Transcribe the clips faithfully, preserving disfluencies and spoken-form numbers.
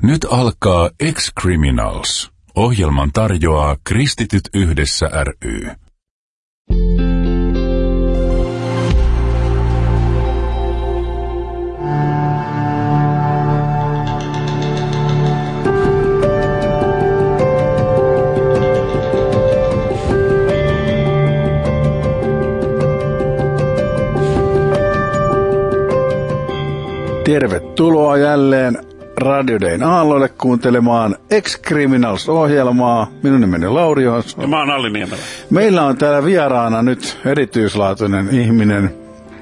Nyt alkaa Ex-Criminals. Ohjelman tarjoaa Kristityt yhdessä ry. Tervetuloa jälleen Radio Dayn aalloille kuuntelemaan Ex-Criminals-ohjelmaa. Minun nimeni on Lauri Johansson. Ja mä oon Alli Niemelä. Meillä on täällä vieraana nyt erityislaatuinen ihminen,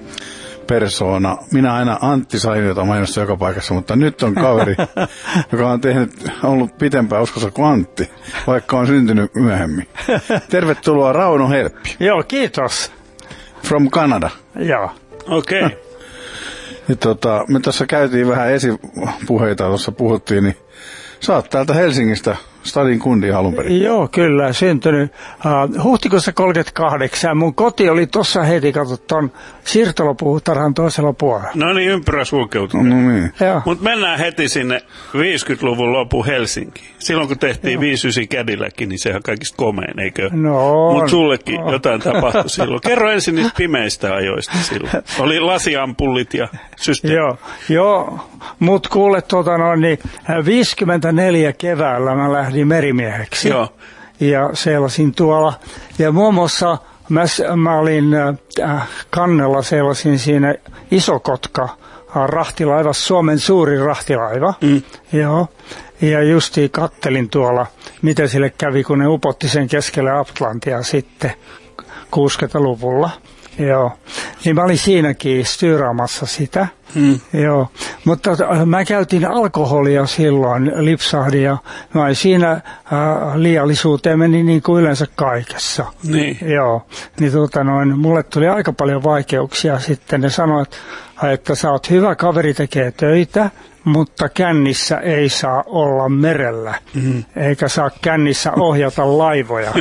persoona. Minä aina Antti Sainiota mainossa joka paikassa, mutta nyt on kaveri, joka on tehnyt, ollut pitempään uskossa kuin Antti, vaikka on syntynyt myöhemmin. Tervetuloa Rauno Helppi. Joo, kiitos. From Canada. Joo. Okei. Okay. Ja tota, me tässä käytiin vähän esipuheita, tuossa puhuttiin, niin sä oot täältä Helsingistä, Stadin kundi alun perin. Joo, kyllä, syntynyt uh, huhtikuussa kolmekymmentäkahdeksan. Mun koti oli tuossa heti, katso, ton siirtolopuutarhan toisella puolella. No niin, ympyrä sulkeutunut. No niin. Mutta mennään heti sinne viisikymmentäluvun lopun Helsinkiin. Silloin kun tehtiin Joo. viisikymmentäyhdeksän Cadillac, niin sehän kaikista komein, eikö? No. Mutta sullekin no. jotain tapahtui silloin. Kerro ensin niistä pimeistä ajoista silloin. Oli lasiampullit ja systeemi. Joo, joo. Mut kuule, tota noin, niin viisikymmentäneljä keväällä mä lähdin merimieheksi. Joo. Ja seilasin tuolla. Ja muun muassa mä, mä olin äh, kannella, seilasin siinä Iso-Kotka äh, rahtilaiva, Suomen suurin rahtilaiva. Mm. Joo. Ja justiin kattelin tuolla, miten sille kävi, kun ne upotti sen keskelle Atlantia sitten kuusikymmentäluvulla. Joo, niin mä olin siinäkin styraamassa sitä, mm. joo, mutta mä käytin alkoholia silloin, lipsahdin ja mä olin siinä äh, liiallisuuteen meni niin kuin yleensä kaikessa. Niin. Joo, niin tota noin, mulle tuli aika paljon vaikeuksia sitten, ne sanoivat, että sä oot hyvä, kaveri tekee töitä, mutta kännissä ei saa olla merellä, mm. eikä saa kännissä ohjata laivoja.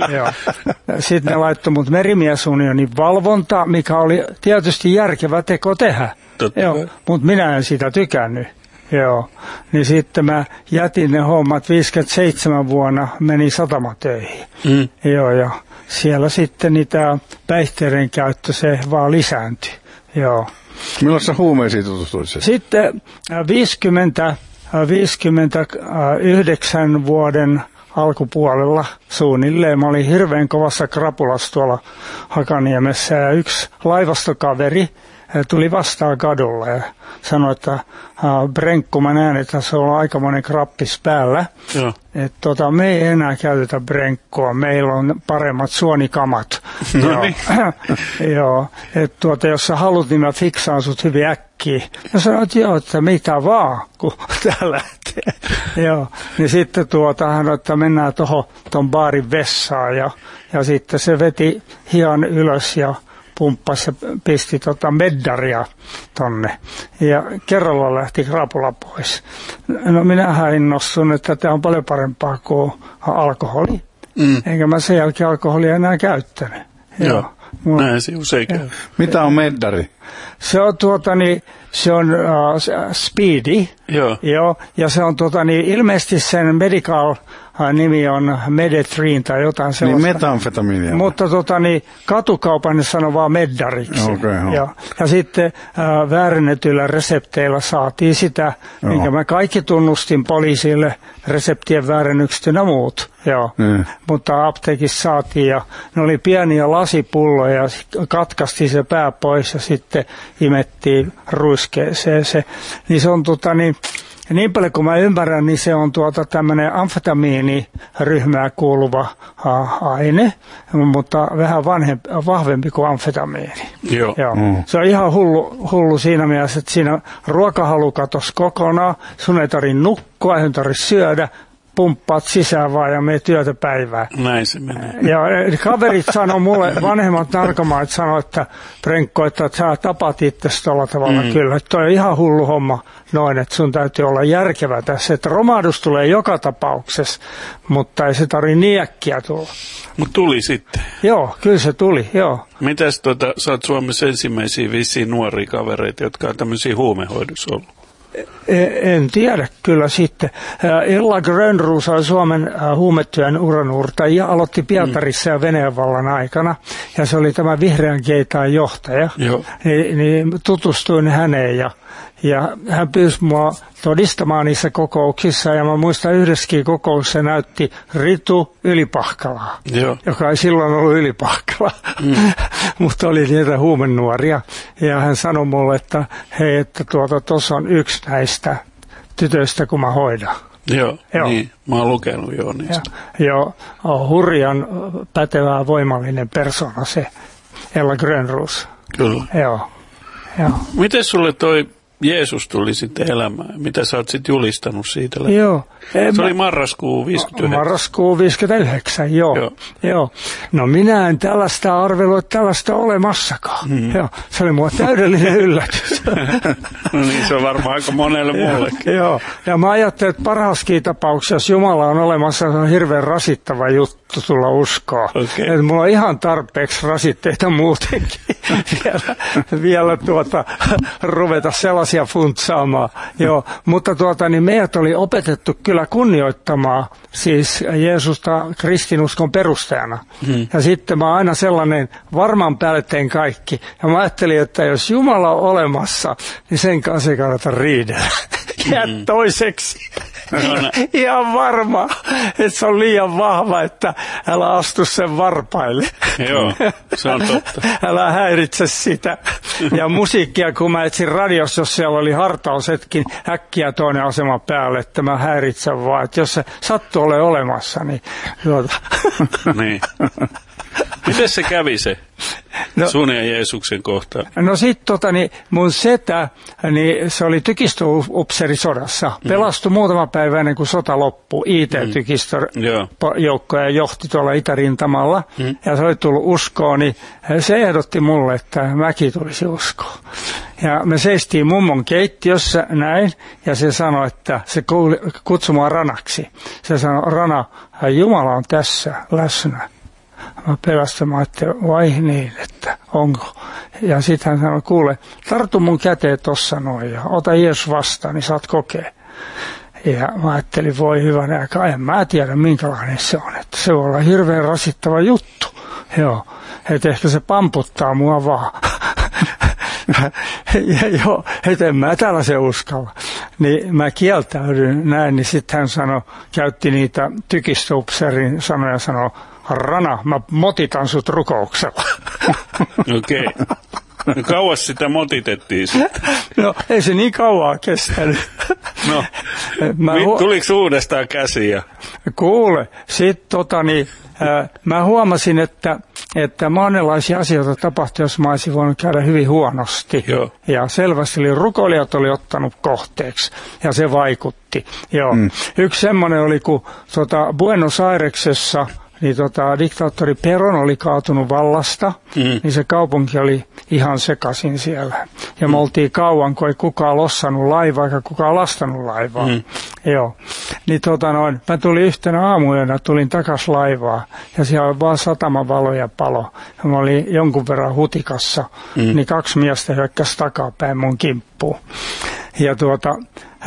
Sitten ne laittoi mut merimiesunionin valvonta, mikä oli tietysti järkevä teko tehdä, mutta minä en sitä tykännyt. Joo. Niin sitten mä jätin ne hommat viisikymmentäseitsemän vuonna, meni satamatöihin. Mm. Joo, ja siellä sitten niitä päihteiden käyttö, se vaan lisääntyi. Joo. Milloin sä huumeisiin tutustuit? Sitten viisikymmentä, viisikymmentäyhdeksän vuoden alkupuolella suunnilleen. Mä olin hirveän kovassa krapulassa tuolla Hakaniemessä ja yksi laivastokaveri tuli vastaan kadulla ja sanoi, että Brenkku, mä näen, että se on aikamoinen krappis päällä. Joo. Että tota, me ei enää käytetä Brenkkua, meillä on paremmat suonikamat. No niin. Joo, että tuota, jos sä haluat, niin mä fiksaan sut hyvin äkkiä. Ja sanoin, että joo, että mitä vaan, kun tää lähtee. Joo, niin sitten tuota, hän että mennään tuohon ton baarin vessaan ja, ja sitten se veti hian ylös ja pumppasi ja pisti tota meddaria tonne. Ja kerralla lähti krapula pois. No minähän innostun, että tämä on paljon parempaa kuin alkoholi. Mm. Enkä mä sen jälkeen alkoholia enää käyttänyt. Joo, Joo. näin se usein käy. Mitä on meddari? Se on tuota niin, se on uh, speedy. Joo. Joo. Ja se on tuota niin, ilmeisesti sen medical nimi on Medethrin tai jotain sellaista. Niin metamfetamiinia. Mutta tota, niin, katukaupan ne sanoo vaan meddariksi. Okay, ja, ja sitten äh, väärennetyillä resepteillä saatiin sitä, joo. minkä mä kaikki tunnustin poliisille, reseptien väärennykset ja muut. Joo. Mm. Mutta apteekissa saatiin ja ne oli pieniä lasipulloja ja katkaistiin se pää pois ja sitten imettiin ruiskeeseen se. Niin se on tota niin, ja niin paljon kuin mä ymmärrän, niin se on tuota tämmöinen amfetamiiniryhmään kuuluva aine, mutta vähän vanhempi, vahvempi kuin amfetamiini. Joo. Joo. Mm. Se on ihan hullu, hullu siinä mielessä, että siinä ruokahalu katosi kokonaan, sun ei tarvitse nukkua, ei tarvitse syödä, pumppaat sisään vaan ja menee työtä päivää. Näin se menee. Ja kaverit sanoi mulle, vanhemmat narkomaat sanoi, että Brenkko, että sä tapat itsesi tuolla tavalla. Mm. Kyllä, että toi on ihan hullu homma noin, että sun täytyy olla järkevä tässä. Että romahdus tulee joka tapauksessa, mutta ei se tarvitse niin äkkiä tulla. Mutta tuli sitten. Joo, kyllä se tuli, joo. Mitäs tuota, sä oot Suomessa ensimmäisiä vissiin nuoria kavereita, jotka on tämmöisiä huumehoidossa ollut? En tiedä kyllä sitten. Ella Grönroos oli Suomen huumetyön uranuurtaja, aloitti Pietarissa ja Venäjän vallan aikana, ja se oli tämä Vihreän keitaan johtaja. Ni, niin tutustuin häneen, ja, ja hän pyysi mua todistamaan niissä kokouksissa, ja mä muistan yhdessäkin kokouksessa näytti Ritu Ylipahkalaa, Joo. joka ei silloin ollut Ylipahkala, mm. mutta oli niitä huumenuoria, ja hän sanoi mulle, että hei, että tuota, tuossa on yksi näistä tytöistä, kun mä hoidan. Joo, joo. Niin, mä oon lukenut jo niistä. Joo, on hurjan pätevä, voimallinen persona se Ella Grönroos. Kyllä. Joo, joo. Miten sulle toi Jeesus tuli sitten elämään? Mitä sä oot sitten julistanut siitä? Joo. Se mä, oli marraskuu viisikymmentäyhdeksän. Marraskuu viisikymmentäyhdeksän, joo. joo. joo. No minä en tällaista arvelua, että tällaista olemassakaan. Mm. Joo. Se oli mua täydellinen yllätys. No niin, se on varmaan aika monelle muullekin. Joo. Ja mä ajattelin, että parhaassakin tapauksessa, jos Jumala on olemassa, se on hirveän rasittava juttu tulla uskoa. Okay. Että mulla on ihan tarpeeksi rasitteita muutenkin vielä, vielä tuota, ruveta sellaisia funtsaamaan. Joo. Mutta tuota, niin meidät oli opetettu kyllä kunnioittamaan siis Jeesusta kristinuskon perustajana. Hmm. Ja sitten mä aina sellainen varman päälle tein kaikki. Ja mä ajattelin, että jos Jumala on olemassa, niin sen kanssa ei kannata riidellä. Ja hmm. toiseksi. Ihan varma, että se on liian vahva, että älä astu sen varpaille. Joo, se on totta. Älä häiritse sitä. Ja musiikkia, kun mä etsin radiossa, jos siellä oli hartausetkin, äkkiä toinen asema päälle, että mä häiritsen vaan. Että jos se sattuu ole olemassa, niin tuota. Niin. Miten se kävi se no, sun ja Jeesuksen kohtaan? No sit tota, niin mun setä, niin se oli tykistöupseerisodassa. Mm. Pelastui muutama päivä ennen kuin sota loppui. I T-tykistöjoukkoja johti tuolla itärintamalla. Mm. Ja se oli tullut uskoon, niin se ehdotti mulle, että mäkin tulisi uskoon. Ja me seistiin mummon keittiössä näin, ja se sanoi, että se kutsui mua Ranaksi. Se sanoi, Rana, Jumala on tässä läsnä. Mä pelästyin, että vai niin, että onko. Ja sitten hän sanoi, kuule, tartu mun käteen tossa noin ja ota Jeesus vastaan, niin saat kokea. Ja mä ajattelin, voi hyvänä aika, en mä tiedä minkälainen se on. Että se voi olla hirveän rasittava juttu. Joo, että ehkä se pamputtaa mua vaan. Ja joo, että en mä tällaisen uskalla. Niin mä kieltäydyin näin, niin sitten hän sanoi, käytti niitä tykistöupseerin sanoja ja sanoi, Rana, mä motitan sut rukouksella. Okei. Okay. No kauas sitä motitettiin sitten? No ei se niin kauaa kestänyt. No, mä hu- tuliko uudestaan käsiä? Kuule, sit tota niin, äh, mä huomasin, että, että monenlaisia asioita tapahtui, jos mä olisin voinut käydä hyvin huonosti. Joo. Ja selvästi oli, rukoilijat oli ottanut kohteeksi, ja se vaikutti. Joo. Mm. Yksi semmoinen oli, kun tota, Buenos Airesessa niin tota, diktaattori Peron oli kaatunut vallasta, mm. niin se kaupunki oli ihan sekaisin siellä. Ja mm. me oltiin kauan, kun ei kukaan lossannut laivaa, eikä kukaan lastanut laivaa. Mm. Joo. Niin tota noin, mä tulin yhtenä aamuyönä, tulin takas laivaa, ja siellä oli vaan satamavaloja palo. Ja mä olin jonkun verran hutikassa, mm. niin kaksi miestä hyökkäsi takapäin mun kimppuun. Ja tuota,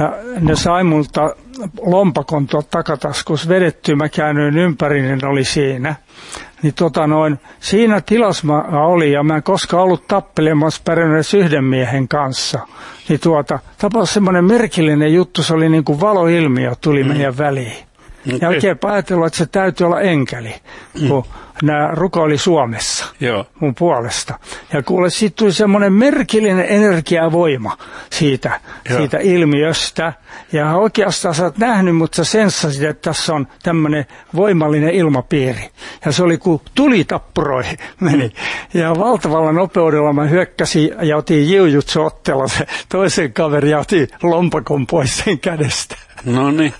ne sai multa lompakon tuolta takataskussa vedettyä, mä käännyin ympäri, niin oli siinä. Niin tota noin, siinä tilassa mä olin, ja mä en koskaan ollut tappelemassa pärjännyt edes yhden miehen kanssa. Niin tuota, tapaus semmoinen merkillinen juttu, se oli niin kuin valoilmiö tuli mm. meidän väliin. Okay. Ja oikein ajatellut, että se täytyy olla enkeli, kun mm. nämä rukoili Suomessa Joo. mun puolesta. Ja kuule, siitä tuli semmoinen merkillinen energiavoima siitä, siitä ilmiöstä. Ja oikeastaan sä oot nähnyt, mutta sä senssasit, että tässä on tämmöinen voimallinen ilmapiiri. Ja se oli kuin tulitappuroihin meni. Mm. Ja valtavalla nopeudella mä hyökkäsin ja otin jiujutsu-otteella se toisen kaverin ja otin lompakon pois sen kädestä. No niin.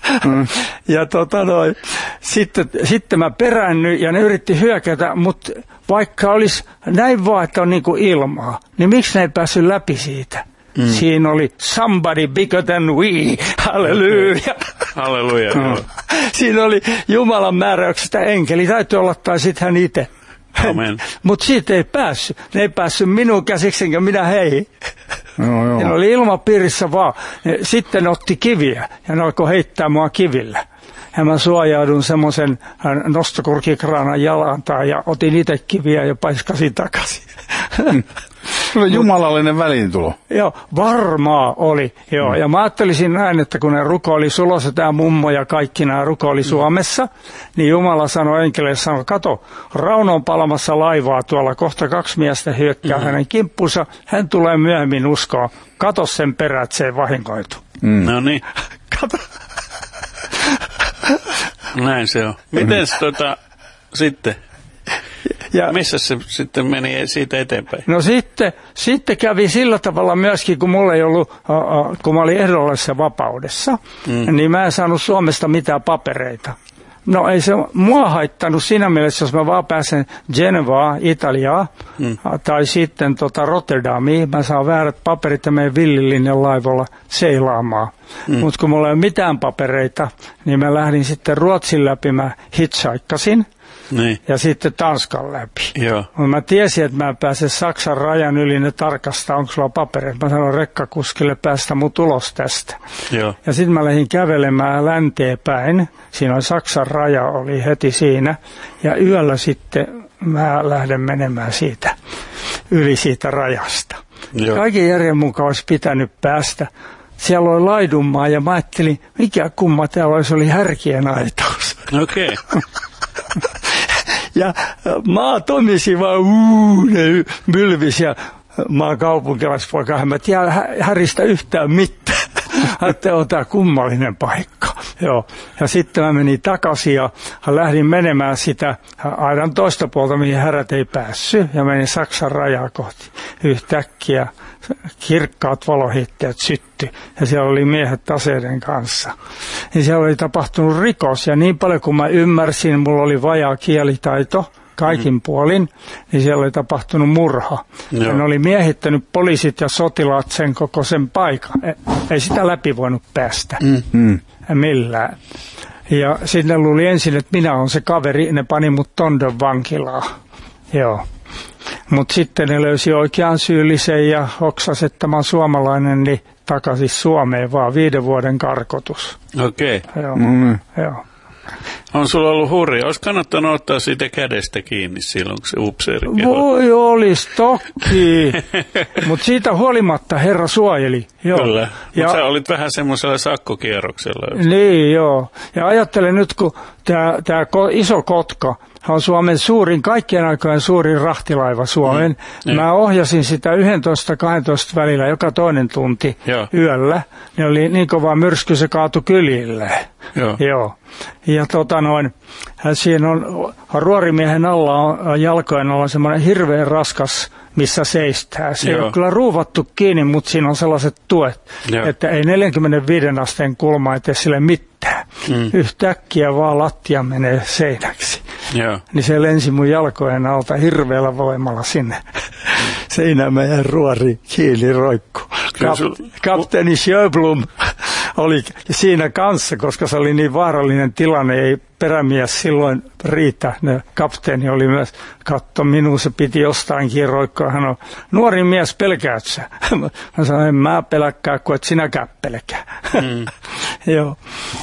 Ja tota noin, sitten, sitten mä peräännyin ja ne yritti hyökätä, mutta vaikka olisi näin vaan, että on niin kuin ilmaa, niin miksi ne ei päässyt läpi siitä? Mm. Siinä oli somebody bigger than we, halleluja. Halleluja. No. Siinä oli Jumalan määräyksestä enkeli, täytyy olla tai sitten hän itse. Amen. Mutta siitä ei päässyt. Ne ei päässyt minun käsiksi, enkä minä heihin. Joo, joo. Ne oli ilmapiirissä vaan. Ne sitten otti kiviä ja ne alkoi heittää mua kivillä. Ja mä suojaudun semmoisen nostokurkikraanan jalantaan ja otin itse kiviä ja paiskasin takaisin. Se oli jumalallinen väliintulo. Joo, varmaa oli. Joo. Ja mä ajattelisin näin, että kun ne rukoili Sulossa, tämä mummo ja kaikki nämä rukoili Suomessa, niin Jumala sanoi enkeleille, sanoi, kato, Rauno on palamassa laivaa tuolla, kohta kaksi miestä hyökkää mm. hänen kimppunsa, hän tulee myöhemmin uskoa, kato sen perään, että se ei vahinkoitu. Mm. No niin. Kato. Näin se on. Miten tota sitten? Ja missä se sitten meni siitä eteenpäin? No sitten, sitten kävi sillä tavalla myöskin, kun mulla ei ollut, uh, uh, kun mä olin ehdollisessa vapaudessa, mm. niin mä en saanut Suomesta mitään papereita. No ei se mua haittanut siinä mielessä, jos mä vaan pääsen Genevaan, Italiaan, mm. tai sitten tota Rotterdamiin, mä saan väärät paperit ja menen villilinjan laivolla seilaamaan. Mm. Mutta kun mulla ei ole mitään papereita, niin mä lähdin sitten Ruotsin läpi, mä hitchhikasin. Niin. Ja sitten Tanskan läpi. Joo. Mä tiesin, että mä en pääse Saksan rajan yli, ne tarkastaa, onko sulla papereita. Mä sanoin rekkakuskille, päästä mut ulos tästä. Joo. Ja sitten mä lähdin kävelemään länteen päin. Siinä oli Saksan raja, oli heti siinä. Ja yöllä sitten mä lähden menemään siitä, yli siitä rajasta. Joo. Kaiken järjen mukaan olisi pitänyt päästä. Siellä oli laidunmaa ja mä ajattelin, mikä kumma täällä olisi, oli härkien aitaus. Okei. Okay. Ja maa tomisi vaan uuu, ne mylvisi ja mä oon kaupunkilaispoika, mä en tiedä häristä yhtään mitään. Että on tää kummallinen paikka. Joo. Ja sitten mä menin takaisin ja lähdin menemään sitä aidan toista puolta, mihin härät ei päässyt. Ja menin Saksan rajaa kohti. Yhtäkkiä kirkkaat valohiitteet syttyi. Ja siellä oli miehet aseiden kanssa. Ja siellä oli tapahtunut rikos. Ja niin paljon kuin mä ymmärsin, mulla oli vajaa kielitaito kaikin mm. puolin, niin siellä oli tapahtunut murha. Joo. Ja ne oli miehittänyt poliisit ja sotilaat sen koko sen paikan. Ei sitä läpi voinut päästä. Mm. Millään. Ja sitten ne luuli ensin, että minä olen se kaveri, ne pani mut Tondon vankilaan. Joo. Mutta sitten ne löysi oikean syyllisen ja oksasi, että mä oon suomalainen, niin takaisin Suomeen vaan viiden vuoden karkotus. Okei. Okay. Joo. Mm. Joo. On sulla ollut hurja. Olisi kannattanut ottaa siitä kädestä kiinni silloin, kun se upseeri voi olisi toki, mutta siitä huolimatta Herra suojeli. Joo. Kyllä, mutta sä olit vähän semmoisella sakkokierroksella. Niin, joo. Ja ajattelen nyt, kun tämä iso kotka on Suomen suurin, kaikkien aikojen suurin rahtilaiva Suomen. Mm. Mä ohjasin sitä yksitoista kaksitoista välillä joka toinen tunti joo. yöllä. Ne oli niin kova myrsky, se kaatui kylille. Joo. Joo. Ja tota noin, siinä on ruorimiehen alla on jalkojen alla semmoinen hirveän raskas, missä seistää. Se Joo. ei ole kyllä ruuvattu kiinni, mutta siinä on sellaiset tuet, Joo. että ei neljäkymmentäviisi asteen kulma ettei sille mitään. Mm. Yhtäkkiä vaan lattia menee seinäksi. Joo. Niin se lensi mun jalkojen alta hirveällä voimalla sinne Seinämäen ruori kiinni roikku. Kap- kapteeni Sjöblom oli siinä kanssa, koska se oli niin vaarallinen tilanne, ei perämies silloin riitä. Ne kapteeni oli myös, katso minua, se piti jostainkin roikkoa. Hän on, nuori mies, pelkäät sä? Mä sanoin, en mä peläkkää, kun et sinäkään pelkää. Mm. Joo.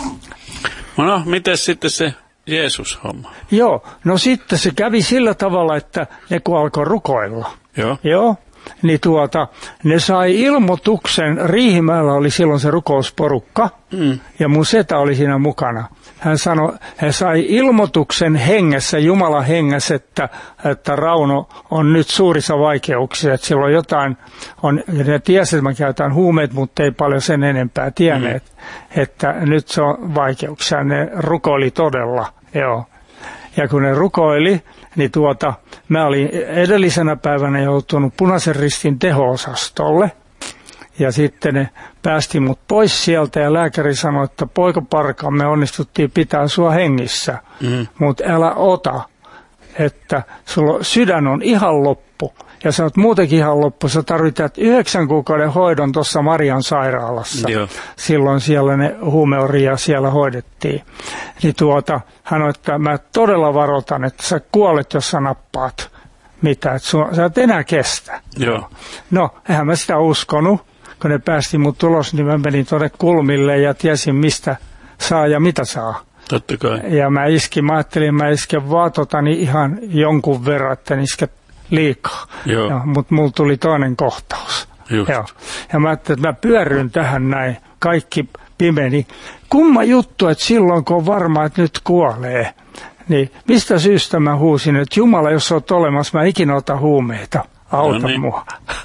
No, miten sitten se Jeesus-homma? Joo, no sitten se kävi sillä tavalla, että ne kun alkoi rukoilla. Joo. Joo. Niin tuota, ne sai ilmoituksen, Riihimäellä oli silloin se rukousporukka, mm. ja mun setä oli siinä mukana. Hän sanoi, he sai ilmoituksen hengessä, Jumalan hengessä, että, että Rauno on nyt suurissa vaikeuksissa, että silloin jotain, on, ja ne tiesi, että mä käytän huumeet, mutta ei paljon sen enempää tienneet, mm. että nyt se on vaikeuksia. Ne rukoili todella, joo. Ja kun ne rukoili, niin tuota, mä olin edellisenä päivänä joutunut Punaisen Ristin teho-osastolle. Ja sitten ne päästi mut pois sieltä ja lääkäri sanoi, että poika parka, me onnistuttiin pitää sua hengissä, mm. mutta älä ota, että sulla sydän on ihan loppu. Ja sä oot muutenkin ihan loppu, sä tarvitset yhdeksän kuukauden hoidon tuossa Marian sairaalassa. Joo. Silloin siellä ne huumeoria siellä hoidettiin. Niin tuota, hän on, että mä todella varoitan, että sä kuolet, jos sä nappaat mitä, että sua, sä et enää kestä. Joo. No, eihän mä sitä uskonut. Kun ne päästi mut tulos, niin mä menin tuonne kulmille ja tiesin, mistä saa ja mitä saa. Totta kai. Ja mä iskin, mä ajattelin, mä isken vaatotani ihan jonkun verran, että en iske liikaa. Joo. Mutta mulla tuli toinen kohtaus. Just. Joo. Ja mä ajattelin, että mä pyörryn tähän näin, kaikki pimeni. Kumma juttu, että silloin kun on varma, että nyt kuolee, niin mistä syystä mä huusin, että Jumala, jos oot olemassa, mä ikinä ota huumeita, auta no niin. mua.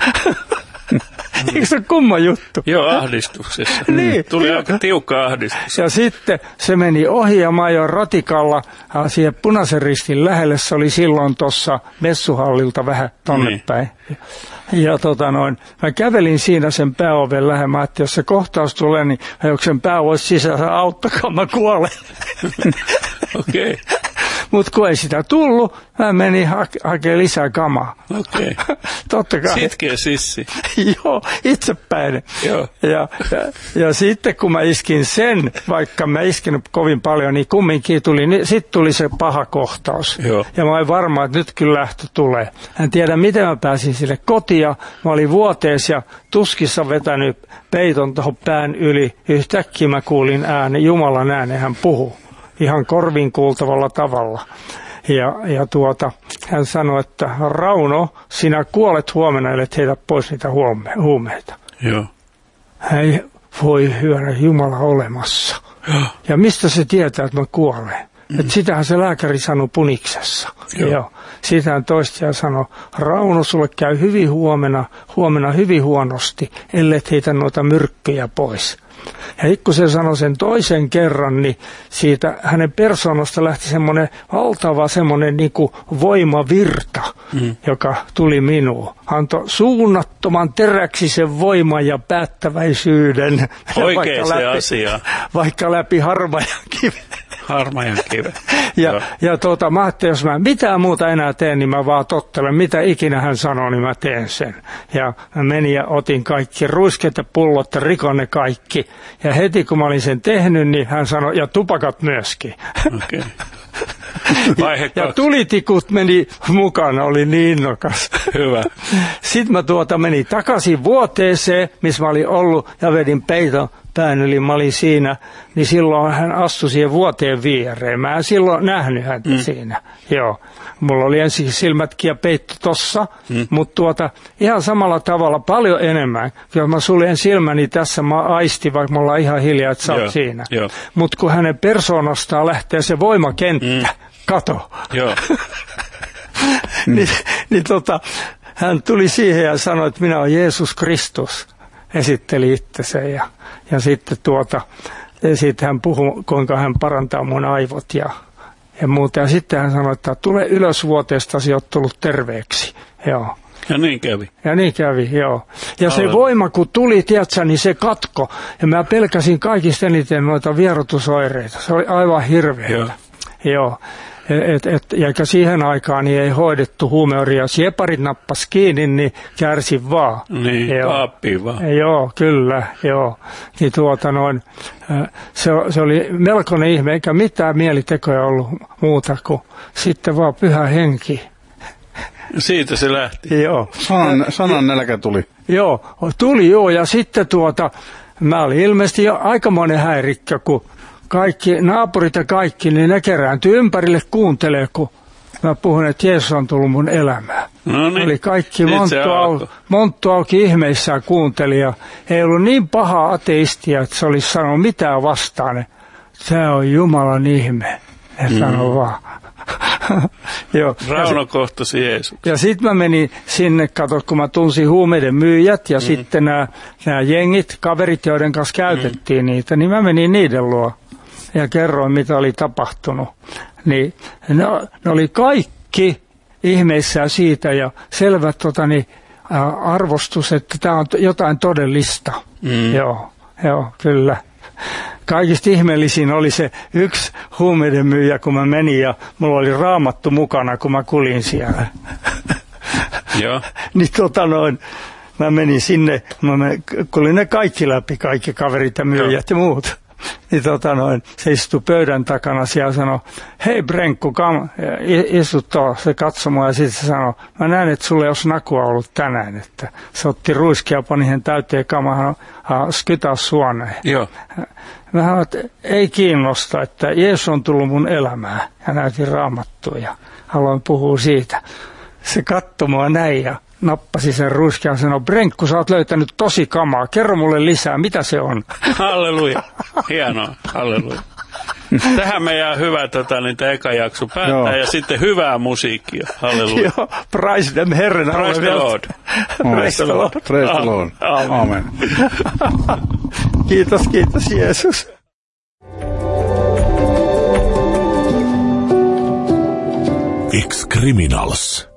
Eikö se ole kumma juttu? Joo, ahdistuksessa. Niin. Tuli aika tiukka ahdistus. Ja sitten se meni ohi ja mä ajoin ratikalla siihen Punaisen Ristin lähelle. Se oli silloin tuossa messuhallilta vähän tonne niin. päin. Ja tota noin, mä kävelin siinä sen pääoven lähemmä, että jos se kohtaus tulee, niin jos sen pää olisi sisässä, auttakaa, mä kuolen. Okei. Okay. Mutta kun ei sitä tullut, mä menin ha- hakemaan lisää kamaa. Okei. Okay. Totta kai. Sitkeä sissi. Joo, itsepäinen. Joo. Ja, ja, ja sitten kun mä iskin sen, vaikka mä iskin kovin paljon, niin kumminkin tuli, niin sitten tuli se paha kohtaus. Joo. Ja mä olin varma, että nyt kyllä lähtö tulee. En tiedä, miten mä pääsin sille kotia. Mä olin vuotees ja tuskissa vetänyt peiton tuohon pään yli. Yhtäkkiä mä kuulin äänen, Jumalan äänen, hän puhuu. Ihan korvin kuultavalla tavalla. Ja, ja tuota, hän sanoi, että Rauno, sinä kuolet huomenna, ellet heitä pois niitä huume, huumeita. Joo. Ei voi hyvänä Jumala olemassa. Joo. Ja mistä se tietää, että mä kuolen? Mm. Että sitähän se lääkäri sanoi Puniksessa. Joo. Joo. Sitähän toistaja sanoi, Rauno, sulle käy hyvin huomenna, huomenna hyvin huonosti, ellet heitä noita myrkkyjä pois. Ja kun se sanoi sen toisen kerran, niin siitä hänen persoonasta lähti semmoinen valtava semmoinen niin kuin voimavirta, mm. joka tuli minuun. Antoi suunnattoman teräksisen voiman ja päättäväisyyden. Oikein se läpi, asia. Vaikka läpi harmajan kiven. Harmajan kiven. Ja, ja tuota, mä ajattelin, jos mä mitään muuta enää teen, niin mä vaan tottelen. Mitä ikinä hän sanoo, niin mä teen sen. Ja mä menin ja otin kaikki ruiskeet ja pullot ja rikon ne kaikki. Ja heti kun mä olin sen tehnyt, niin hän sanoi, ja tupakat myöskin. Okei. Okay. Ja, ja tulitikut meni mukana, oli niin innokas. Hyvä. Sitten mä tuota menin takaisin vuoteeseen, missä mä olin ollut, ja vedin peiton pään yli, mä olin siinä, niin silloin hän astui siihen vuoteen viereen. Mä en silloin nähnyt häntä mm. siinä. Joo. Mulla oli ensin silmätkin ja peitto tossa, mm. mutta tuota, ihan samalla tavalla paljon enemmän. Jos mä suljen silmäni tässä, mä aistin, vaikka me ollaan ihan hiljaa, että sä oot siinä. Mutta kun hänen persoonastaan lähtee se voimakenttä, mm. kato. Joo. niin, niin tota, hän tuli siihen ja sanoi, että minä olen Jeesus Kristus. Esitteli itsensä ja, ja sitten tuota, ja sitten hän puhui, kuinka hän parantaa mun aivot ja, ja muuta. Ja sitten hän sanoi, että tule ylös vuoteestasi, olet tullut terveeksi. Joo. Ja niin kävi. Ja niin kävi, joo. Ja Aivan. Se voima, kun tuli, tiedätkö, niin se katko. Ja mä pelkäsin kaikista eniten noita vierotusoireita. Se oli aivan hirveätä. Joo. joo. Et, et, ja siihen aikaan niin ei hoidettu huumeoria. Sieparit nappas kiinni, niin kärsi vaan. Niin, kaappiin vaan. Joo, kyllä, joo. Niin tuota noin, se, se oli melkoinen ihme, eikä mitään mielitekoja ollut muuta kuin sitten vaan pyhä henki. Siitä se lähti. Joo. Sanan, sanan nälkä tuli. Joo, tuli joo, ja sitten tuota, mä olin ilmeisesti jo aikamoinen häirikkö, kun kaikki naapurit ja kaikki, niin ne kerääntyy ympärille kuuntelee, kun mä puhun, että Jeesus on tullut mun elämään. No niin, oli kaikki monttu, au, monttu auki ihmeissään kuunteli, ja ei ollut niin paha ateistia, että se olisi sanonut mitään vastaan. Tämä on Jumalan ihme, ne mm. sanoi vaan. Joo. Rauno kohtasi Jeesus. Ja sitten mä menin sinne, katsot, kun mä tunsin huumeiden myyjät ja mm. sitten nämä jengit, kaverit, joiden kanssa käytettiin mm. niitä, niin mä menin niiden luo ja kerroin, mitä oli tapahtunut. Niin ne, ne oli kaikki ihmeissään siitä ja selvä totani, ä, arvostus, että tämä on jotain todellista. Mm. Joo, joo, kyllä. Kaikista ihmeellisin oli se yksi huumeiden myyjä, kun mä menin ja mulla oli raamattu mukana, kun mä kulin siellä. Joo. niin tota noin, mä menin sinne, mä kulin ne kaikki läpi, kaikki kaverit ja myyjät Joo. ja muut. niin tota noin, se istui pöydän takana siellä ja sanoi, hei Brenkku, kam, istu tuolla, se katsoi mua ja sitten se sanoi, mä näen, että sulla ei olisi nakua ollut tänään, että se otti ruiskia ja pani hen täyteen kamahan, skytää suoneen. Joo. Mä sanoin, että ei kiinnosta, että Jeesus on tullut mun elämään ja näytin Raamattua ja haluan puhua siitä. Se katsoi mua näin ja nappasi sen ruiskean ja sanoi, Brenkku, sä oot löytänyt tosi kamaa, kerro mulle lisää, mitä se on? Halleluja, hienoa, halleluja. Tähän me jää hyvä tota, niin tämä eka jakso päättää Joo. ja sitten hyvää musiikkia, halleluja. Joo, praise them Herren. Praise the Lord. Praise the Lord. Praise the Lord. Amen. Kiitos, kiitos Jeesus. Ex-Criminals.